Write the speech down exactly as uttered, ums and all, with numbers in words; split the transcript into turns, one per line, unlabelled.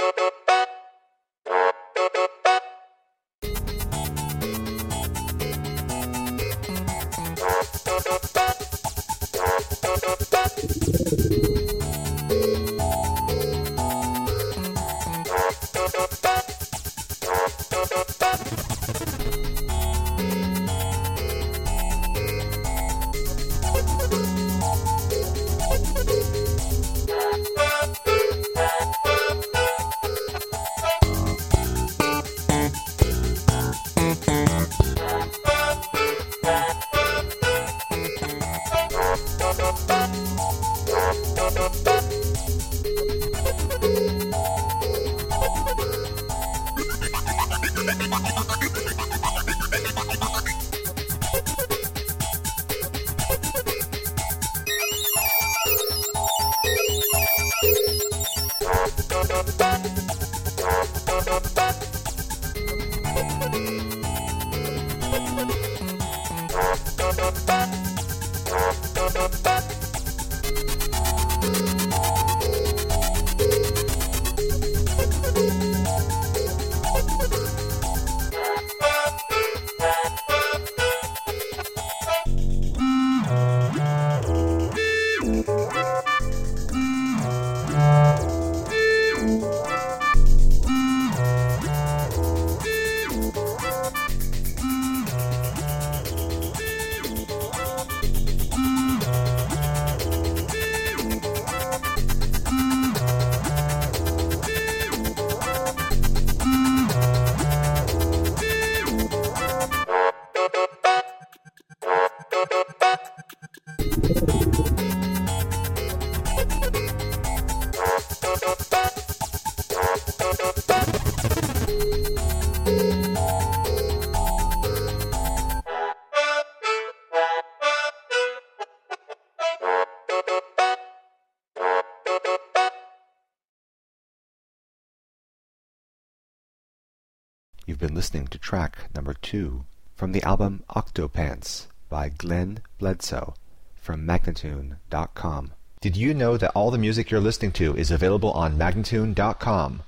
You've been listening to track number two from the album Octopants by Glenn Bledsoe from Magnatune dot com. Did you know that all the music you're listening to is available on Magnatune dot com?